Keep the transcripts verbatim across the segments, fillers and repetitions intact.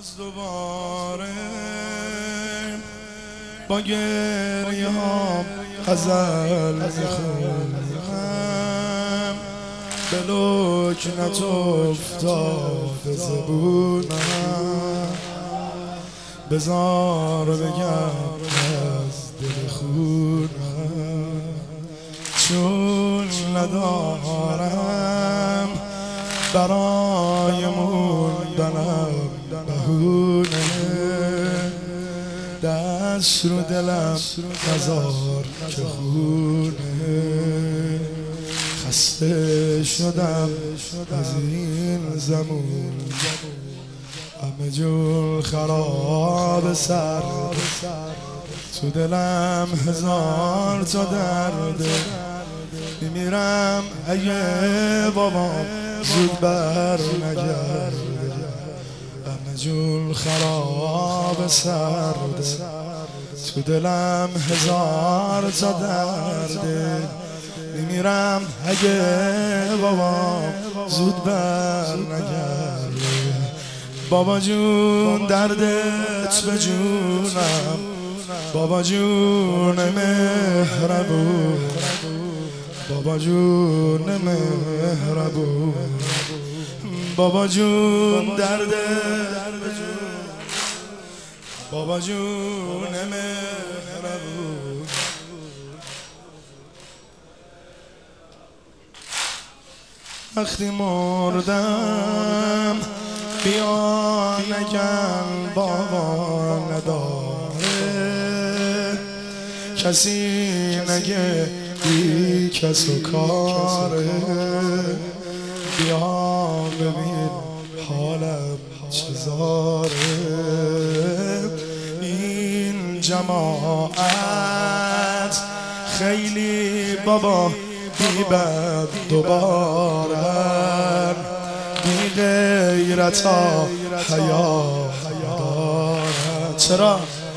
باز دوباره با گریه ها غزل میخونم، به لکنت افتاده زبونم، بذار بگم از دل خونم، چون ندارم برای موندنم بهونه، دست رو دلم نزار که خونه، خسته شدم از این زمون، همه جور خراب سر، تو دلم هزار تا درده، میمیرم اگه بابام زود بر نگرده، همه جور خراب سرده، تو دلم هزار تا درده، میمیرم اگه بابام زود بر نگرده. بابا جون دردت به جونم، بابا جون مهربون، بابا جون مهربون، بابا جون دردت به جون، بابا جون مهربون. وقتی مردم بیا نگن بابا نداره، کسی نگه بی کس و کاره، بیا ببین حالم چزاره، این جماعت خیلی بابا بی بد دوبارن، بی غیرتا حیا دارن، چرا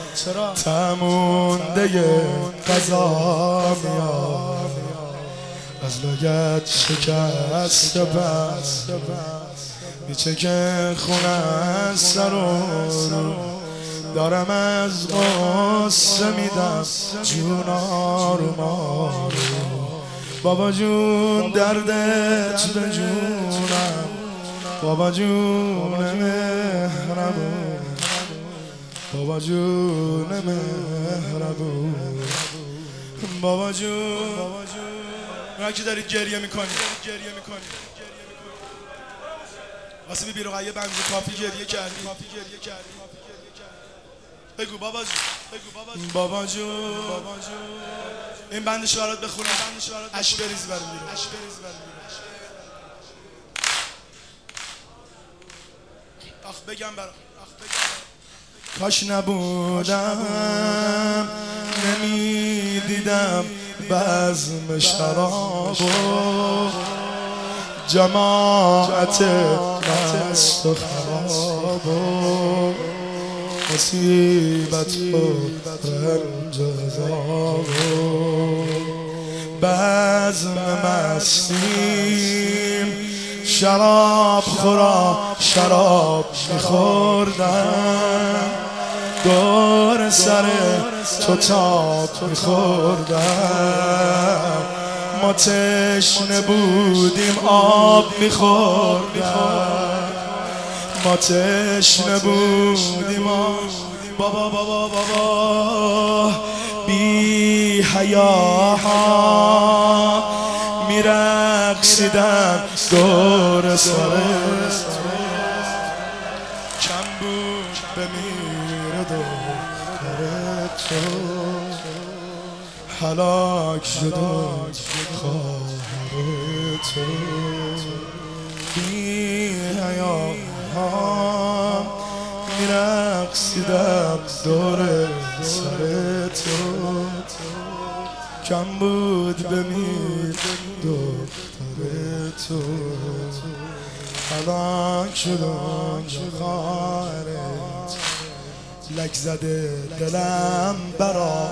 تمونده قضا میاد از لگت شکست بس، میچه که خونه از سر رو دارم از غصه میدم جون آروم. بابا جون دردت به جونم، بابا جون مهربون، بابا جون مهربون، بابا جون. اونایی که دارید گریه میکنید واسه بی رقیه بنز کافی گریه کردی، بگو بابا جون، بابا جون این بندش برات بخونم، اش بریز برم بیرون. آخ بگم برام، کاش نبودم نمیدیدم بزم شراب و جماعت مست و خراب و مصیبت و رنج و عذاب و بزم مستیم، شراب خورا شراب میخوردم، دور سر تو تاب میخوردم، ما تشنه بودیم آب میخوردم، ما تشنه بودیم آب. بابا بابا بابا بی حیاها میرقصیدم دور سرت، کم بود بمیره دور تو، هلاک شدم خواهر تو، بی حیاها میرقصیدم دور سر تو، کم بود بمیر دختر تو، هلاک شدم خواهرت، لک زده دلم برا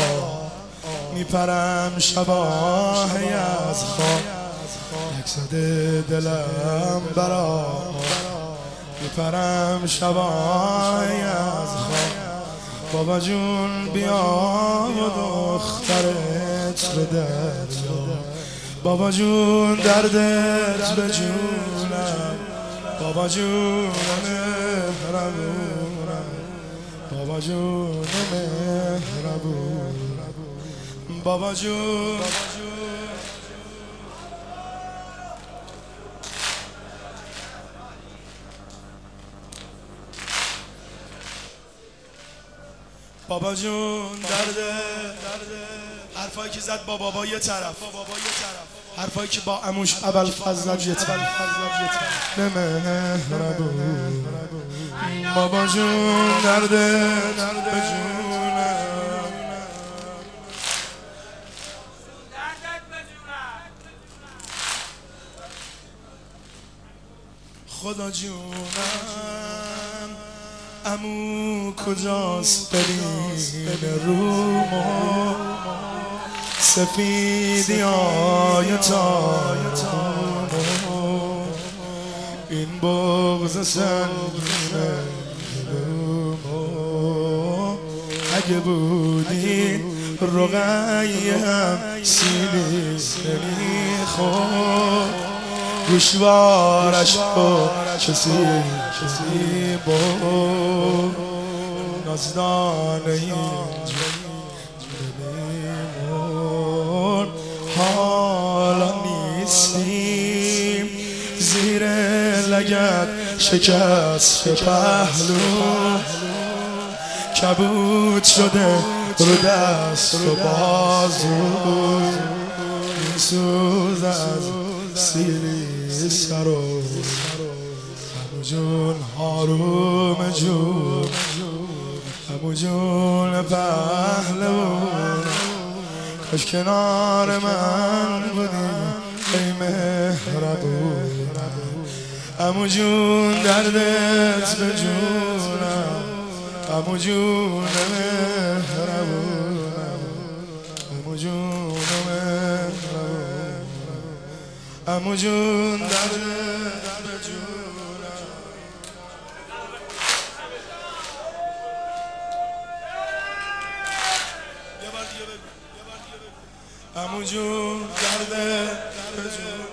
میپرم شباهی از خواب، لک زده دلم برا میپرم شبای از خواب بابا جون بیا و دخترت به دریا بابا جون دردت به جونم بابا جون مهربونم بابا جون مهربون بابا جون بابا جون درده حرفایی که زد با بابا یه طرف حرفایی که با عموش ابوالفضل یه طرف مهربون بابا جون درده به جونم خدا جونم عمو کجاست برین رومو سفیدی های تایتامو این بغض سنگینه رومو اگه بودی رقیهم سیلی نمیخورد گوشوارش با کسی کسی با نازدانه اینجا نمیمون حالا نیستیم زیر لگد شکست پهلو کبود شده رو دست و بازو میسوز از سیلی سرو عمو جون حروم جون عمو جون پهلوون کاش کنار من بودی ای مهربون عمو جون دردت به جونم عمو جون مهربون عمو جون مهربون عمو جون دردت به جونم عمو جون دردت به جونم